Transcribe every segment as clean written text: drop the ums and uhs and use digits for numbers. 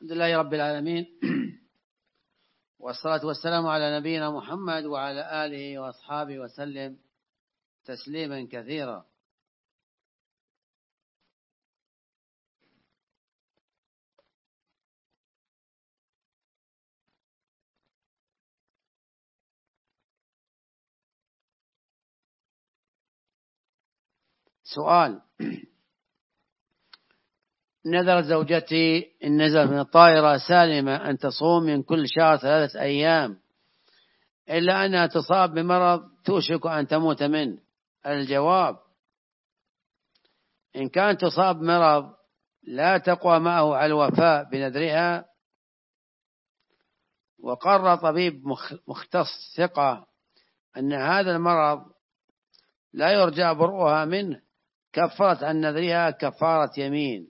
الحمد لله رب العالمين والصلاة والسلام على نبينا محمد وعلى آله وأصحابه وسلم تسليما كثيرا. سؤال: نذرت زوجتي إن نزلت من الطائرة سالمة أن تصوم من كل شهر 3 أيام، إلا أنها تصاب بمرض توشك أن تموت منه. الجواب: إن كانت تصاب مرض لا تقوى معه على الوفاء بنذرها، وقرر طبيب مختص ثقة أن هذا المرض لا يرجى برؤها منه، كفرت عن نذرها كفارة يمين.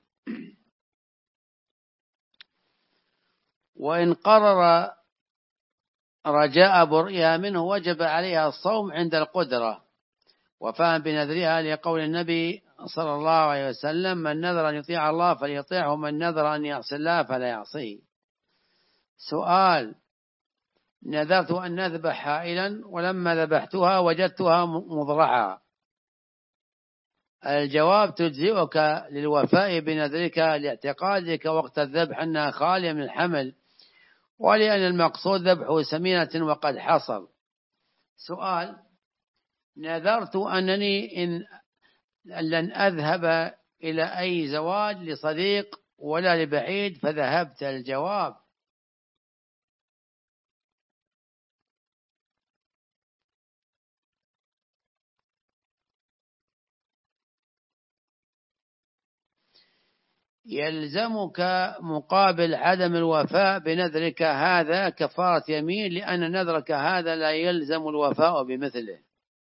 وإن قرر رجاء برئها منه وجب عليها الصوم عند القدرة وفاء بنذرها، لقول النبي صلى الله عليه وسلم: من نذر أن يطيع الله فليطيعه، ومن نذر أن يعصي الله فلا يعصيه. سؤال: نذرت أن نذبح حائلا ولما ذبحتها وجدتها مضرعة، الجواب: تجزئك للوفاء بنذرك لاعتقادك وقت الذبح أنها خالية من الحمل، ولأن المقصود ذبحه سمينة وقد حصل. سؤال: نذرت أنني إن لن أذهب إلى أي زواج لصديق ولا لبعيد فذهبت. الجواب: يلزمك مقابل عدم الوفاء بنذرك هذا كفارة يمين، لأن نذرك هذا لا يلزم الوفاء بمثله.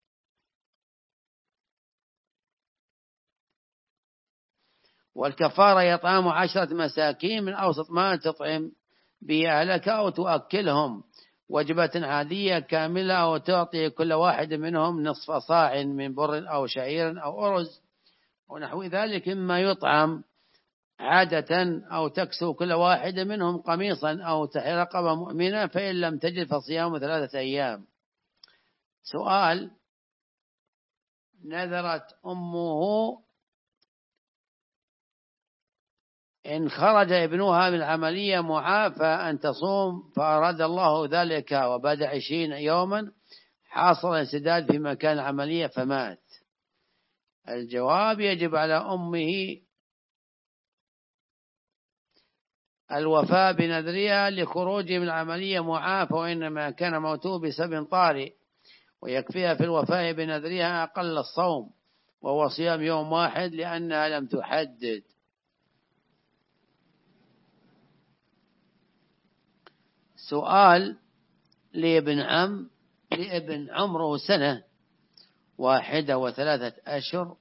والكفارة إطعام 10 مساكين من أوسط ما تطعم به أهلك أو تؤكلهم وجبة عادية كاملة، أو تعطي كل واحد منهم نصف صاع من بر أو شعير أو أرز ونحو ذلك مما يطعم عادة، أو تكسو كل واحد منهم قميصا أو تحرير رقبة مؤمنة، فإن لم تجد فصيام 3 أيام. سؤال: نذرت أمه إن خرج ابنها من العملية معافى أن تصوم، فأراد الله ذلك وبعد 20 يوما حصل انسداد في مكان العملية فمات. الجواب: يجب على أمه الوفاء بنذرها لخروجه من العملية معافى، وإنما كان موته بسبب طارئ، ويكفيها في الوفاء بنذرها أقل الصوم وهو صيام يوم واحد لأنها لم تحدد. سؤال: لابن عمره 1 و3 أشهر،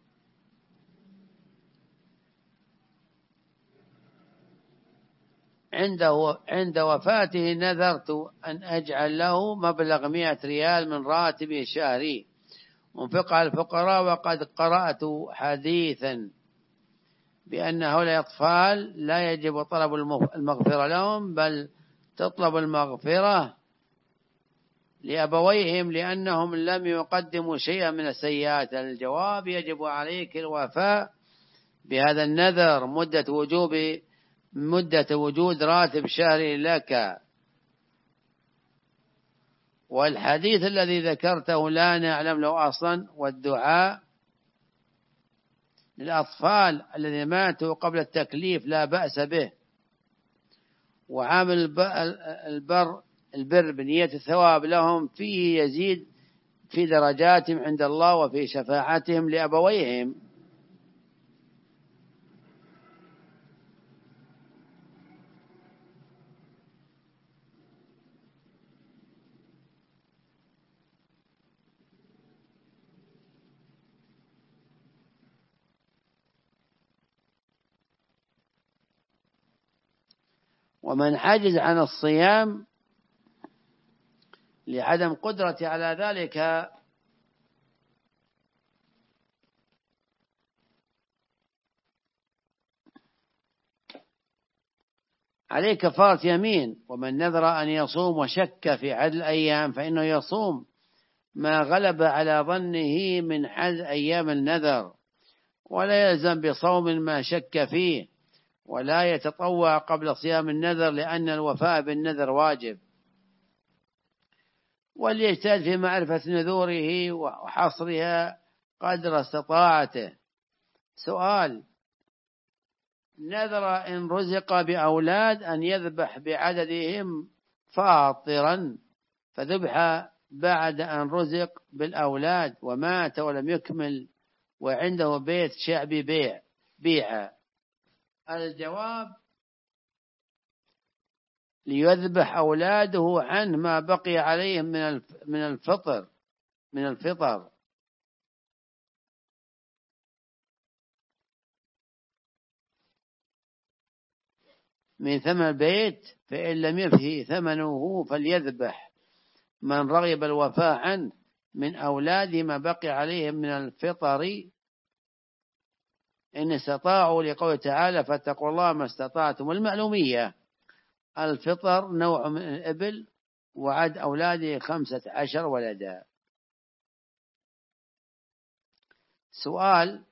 عند وفاته نذرت أن أجعل له مبلغ 100 ريال من راتبه الشهري منفق على الفقراء، وقد قرأت حديثا بأن هؤلاء الأطفال لا يجب طلب المغفرة لهم، بل تطلب المغفرة لأبويهم لأنهم لم يقدموا شيئا من السيئات. الجواب: يجب عليك الوفاء بهذا النذر مدة وجود راتب شهري لك. والحديث الذي ذكرته لا نعلم له أصلا. والدعاء للأطفال الذين ماتوا قبل التكليف لا بأس به، وعامل البر بنية الثواب لهم فيه يزيد في درجاتهم عند الله وفي شفاعتهم لأبويهم. ومن عجز عن الصيام لعدم قدرته على ذلك عليه كفارة يمين. ومن نذر أن يصوم وشك في عدد الأيام فإنه يصوم ما غلب على ظنه من عدد أيام النذر، ولا يلزم بصوم ما شك فيه، ولا يتطوع قبل صيام النذر لأن الوفاء بالنذر واجب. وليجتهد في معرفة نذوره وحصرها قدر استطاعته. سؤال: نذر إن رزق بأولاد أن يذبح بعددهم فاطرا، فذبح بعد أن رزق بالأولاد ومات ولم يكمل وعنده بيت شعبي بيع. الجواب: ليذبح أولاده عنه ما بقي عليهم من الفطر من ثمن البيت، فإن لم يفه ثمنه فليذبح من رغب الوفاء عنه من أولاده ما بقي عليهم من الفطر إن استطاعوا، لقوله تعالى: فاتقوا الله ما استطعتم. المعلومية: الفطر نوع من الإبل وعد أولاده 15 ولدا. سؤال: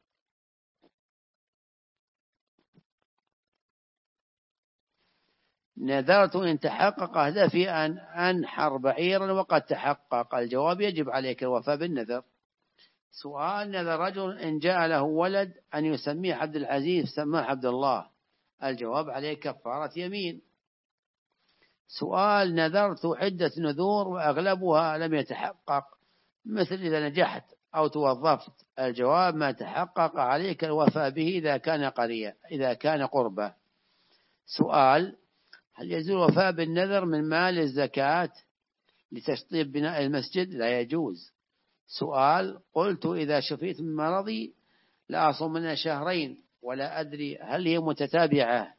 نذرت إن تحقق هدفي أن أنحر بعيرا وقد تحقق. الجواب: يجب عليك الوفاء بالنذر. سؤال: نذر رجل إن جاء له ولد أن يسميه عبد العزيز سماه عبد الله. الجواب: عليه كفارة يمين. سؤال: نذرت عدة نذور وأغلبها لم يتحقق، مثل إذا نجحت أو توظفت. الجواب: ما تحقق عليك الوفاء به إذا كان قربة. سؤال: هل يجوز الوفاء بالنذر من مال الزكاة لتشطيب بناء المسجد؟ لا يجوز. سؤال: قلت إذا شفيت من مرضي لأصوم منها شهرين ولا أدري هل هي متتابعة؟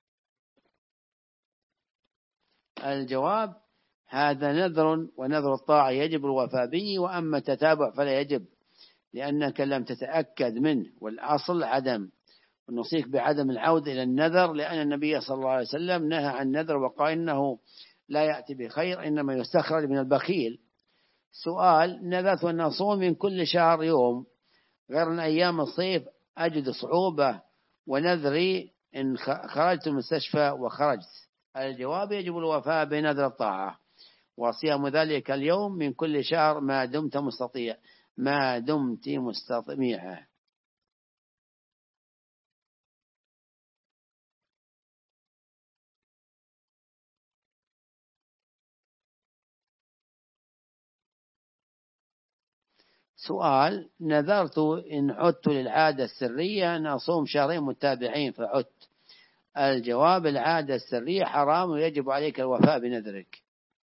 الجواب: هذا نذر، ونذر الطاعة يجب الوفاء به، وأما التتابع فلا يجب لأنك لم تتأكد منه، والأصل عدم. ونوصيك بعدم العودة إلى النذر، لأن النبي صلى الله عليه وسلم نهى عن النذر وقال إنه لا يأتي بخير، إنما يستخرج من البخيل. سؤال: نذرت أن أصوم من كل شهر يوم غير أن أيام الصيف أجد صعوبة، ونذري إن خرجت من المستشفى وخرجت. الجواب: يجب الوفاء بنذر الطاعة وصيام ذلك اليوم من كل شهر ما دمت مستطيعة. سؤال: نذرت إن عدت للعادة السرية أن أصوم شهرين متابعين فعدت. الجواب: العادة السرية حرام ويجب عليك الوفاء بنذرك.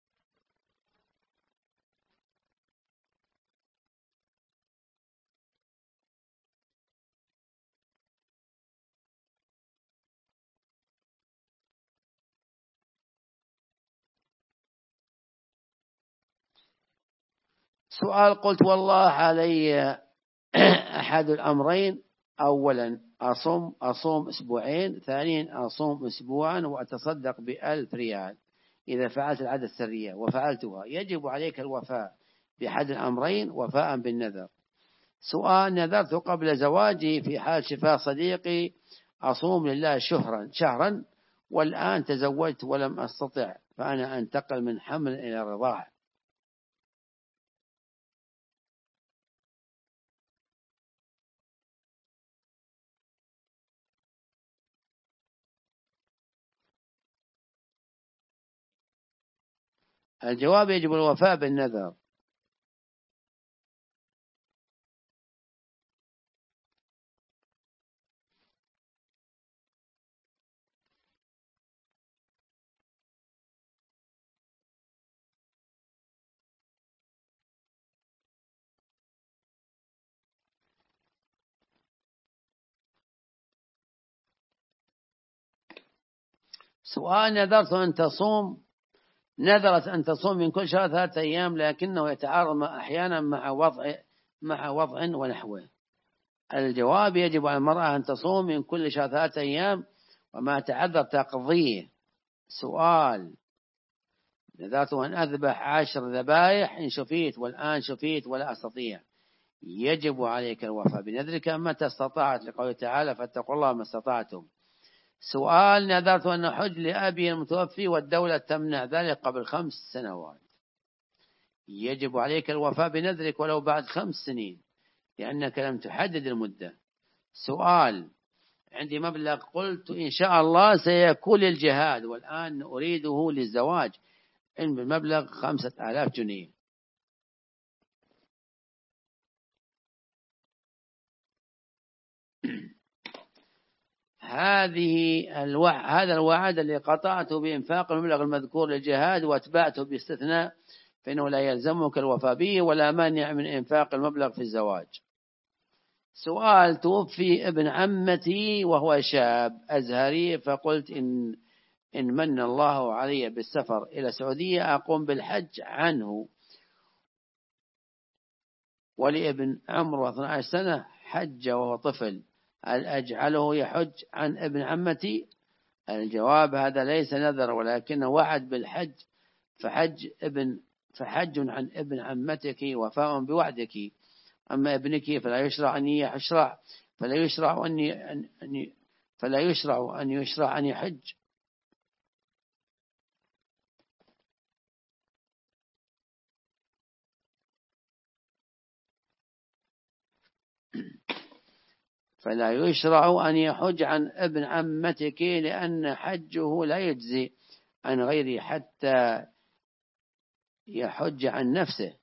سؤال: قلت والله علي أحد الأمرين: أولا أصوم أسبوعين، ثانيا أصوم أسبوعا وأتصدق ب1000 ريال إذا فعلت العادة السرية وفعلتها. يجب عليك الوفاء بأحد الأمرين وفاء بالنذر. سؤال: نذرت قبل زواجي في حال شفاء صديقي أصوم لله شهرا والآن تزوجت ولم أستطع، فأنا أنتقل من حمل إلى رضاع. الجواب: يجب الوفاء بالنذر. سؤال: نذرت أن تصوم من كل شهر 3 أيام، لكنه يتعارض أحيانا مع وضع ونحوه. الجواب: يجب على المرأة أن تصوم من كل شهر 3 أيام، وما تعذر تقضيه سؤال: نذرت أن أذبح 10 ذبائح إن شفيت، والآن شفيت ولا أستطيع، يجب عليك الوفاء بنذرك متى استطعت، لقوله تعالى: فاتقوا الله ما استطعتم. سؤال: نذرت أن أحج لأبي المتوفي والدولة تمنع ذلك قبل 5 سنوات، يجب عليك الوفاء بنذرك ولو بعد 5 سنين لأنك لم تحدد المدة. سؤال: عندي مبلغ قلت إن شاء الله سيكون للجهاد، والآن أريده للزواج، إن بالمبلغ 5000 جنيه. هذا الوعد اللي قطعته بإنفاق المبلغ المذكور للجهاد واتبعته باستثناء، فإنه لا يلزمك الوفاء به ولا مانع من إنفاق المبلغ في الزواج. سؤال: توفي ابن عمتي وهو شاب أزهري، فقلت إن من الله علي بالسفر إلى السعودية أقوم بالحج عنه، ولابن عمره 12 سنة حج وهو طفل، هل أجعله يحج عن ابن عمتي؟ الجواب: هذا ليس نذر ولكنه وعد بالحج، فحج عن ابن عمتك وفاء بوعدك. أما ابنك فلا يشرع أن يشرع أن يحج. فلا يشرع أن يحج عن ابن عمتك لأن حجه لا يجزي عن غيره حتى يحج عن نفسه.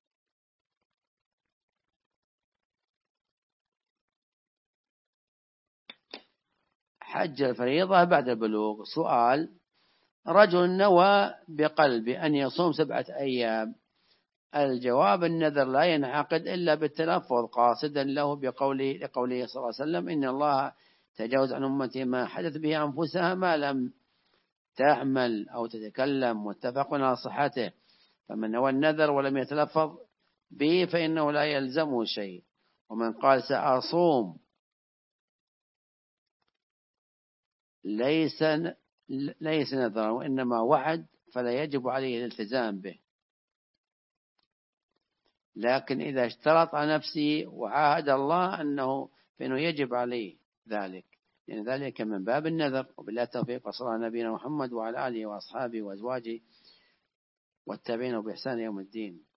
حج الفريضة بعد البلوغ. سؤال: رجل نوى بقلب أن يصوم 7 أيام، الجواب: النذر لا ينعقد إلا بالتلفظ قاصدا له لقوله صلى الله عليه وسلم: إن الله تجاوز عن أمتي ما حدث به أنفسها ما لم تعمل أو تتكلم، متفق على صحته. فمن نوى النذر ولم يتلفظ به فإنه لا يلزمه شيء. ومن قال سأصوم ليس نذرا وإنما وعد، فلا يجب عليه الالتزام به، لكن إذا اشترط على نفسه وعاهد الله فإنه يجب عليه ذلك، لأن ذلك من باب النذر. وبالله التوفيق، وصلى الله على نبينا محمد وعلى آله وأصحابه وأزواجه والتابعين بإحسان يوم الدين.